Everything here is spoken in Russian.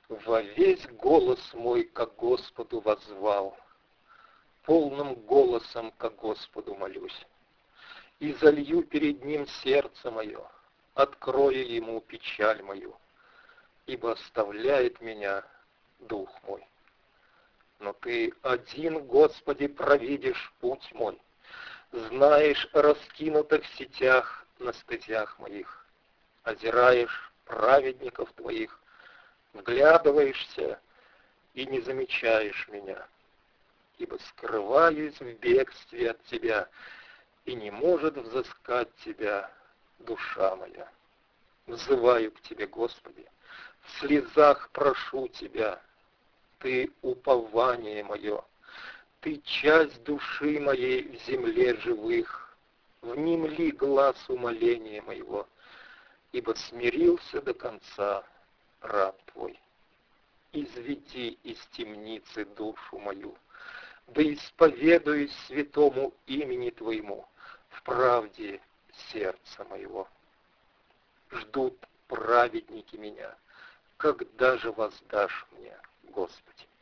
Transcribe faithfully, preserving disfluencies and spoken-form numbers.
Во весь голос мой ко Господу воззвал, полным голосом ко Господу молюсь, и залью перед Ним сердце мое, открою Ему печаль мою, ибо оставляет меня дух мой. Но Ты один, Господи, провидишь путь мой, знаешь о раскинутых сетях на стезях моих, озираешь праведников Твоих, вглядываешься и не замечаешь меня, ибо скрываюсь в бегстве от Тебя, и не может взыскать Тебя душа моя. Взываю к Тебе, Господи, в слезах прошу Тебя, Ты упование мое, Ты часть души моей в земле живых, внемли глаз умоления моего, ибо смирился до конца раб Твой. Изведи из темницы душу мою, да исповедуюсь святому имени Твоему в правде сердца моего. Ждут праведники меня, когда же воздашь мне, Господи?